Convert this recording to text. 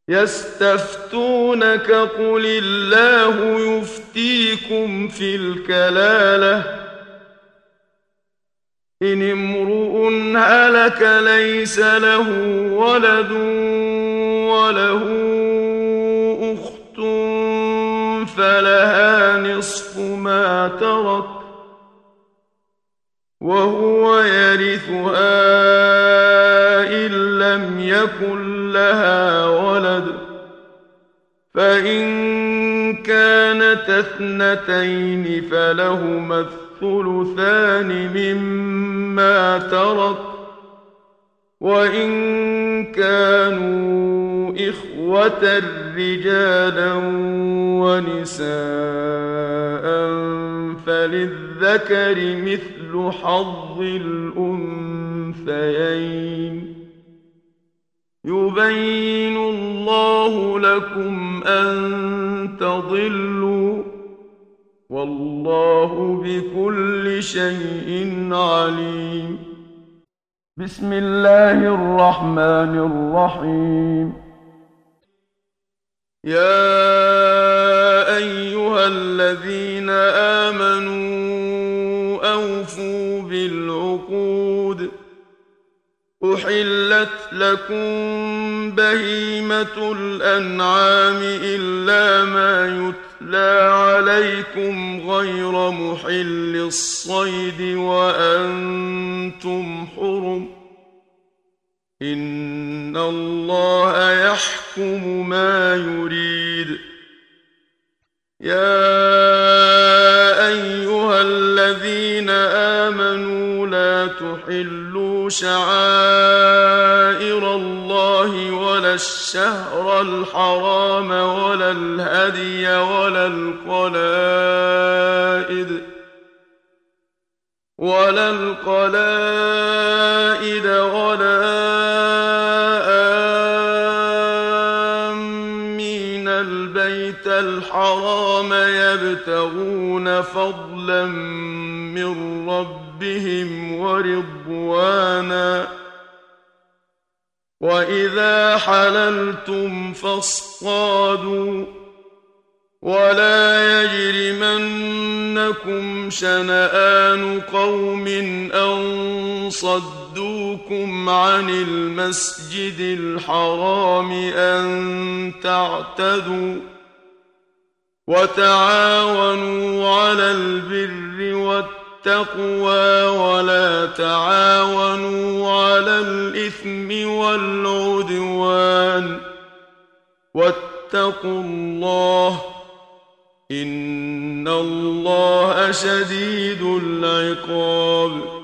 يستفتونك قل الله يفتيكم في الكلالة إن امرؤ هلك ليس له ولد وله أخت فلها نصف ما ترك وهو يرثها إن لم يكن لها ولد فإن كانت اثنتين فلهما الثلثان مما ترك وإن كانوا إخوة رجالا ونساء فللذكر مثل حظ الأنثيين يبين الله لكم أن تضلوا والله بكل شيء عليم. بسم الله الرحمن الرحيم. يا أيها الذين آمنوا أوفوا بالعقود أحلت لكم بهيمة الأنعام إلا ما يتلى عليكم غير محل الصيد وأنتم حرم إن الله يحكم ما يريد. يا أيها الذين آمنوا لا تحلوا شعائر الله ولا الشهر الحرام ولا الهدي ولا القلائد ولا آمين البيت الحرام يبتغون فضلا من ربهم ورضوانا وإذا حللتم فاصطادوا ولا يجرمنكم شنآن قوم أن صدوكم عن المسجد الحرام أن تعتدوا وتعاونوا على البر والتقوى ولا تعاونوا على الإثم والعدوان واتقوا الله إن الله شديد العقاب.